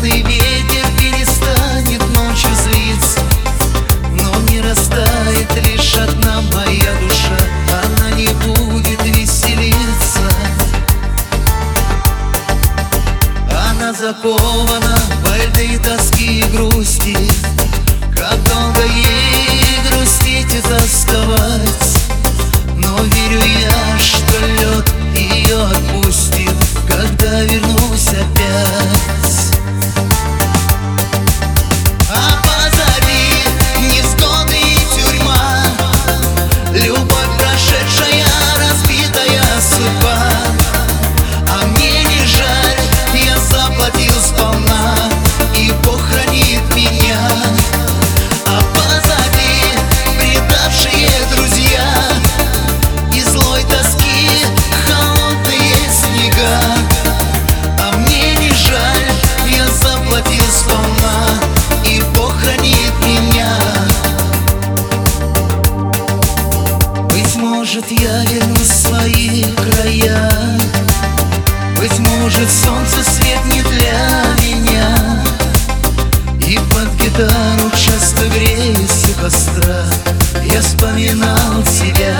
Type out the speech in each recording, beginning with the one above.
Холодный ветер перестанет ночью злиться, но не растает лишь одна моя душа. Она не будет веселиться. Она закована во льды тоски и грусти. Как долго ей грустить и тосковать, но верю я, что лед ее отпустит, когда вернусь опять. А позади невзгоды и тюрьма, любовь прошедшая, разбитая судьба. А мне не жаль, я заплатил сполна, и Бог хранит меня. А позади предавшие друзья и злой тоски холодные снега. А мне не жаль, я заплатил сполна, и Бог хранит меня. Быть может, я вернусь в свои края, быть может, солнце свет не для меня, и под гитару часто греюсь у костра я вспоминал тебя.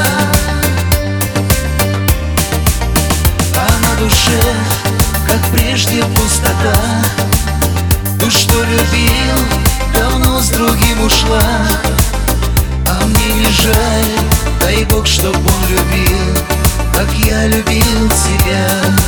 А на душе, как прежде, пустота. Ту, что любил, давно с другим ушла. А мне не жаль, дай Бог, чтоб он любил, как я любил тебя.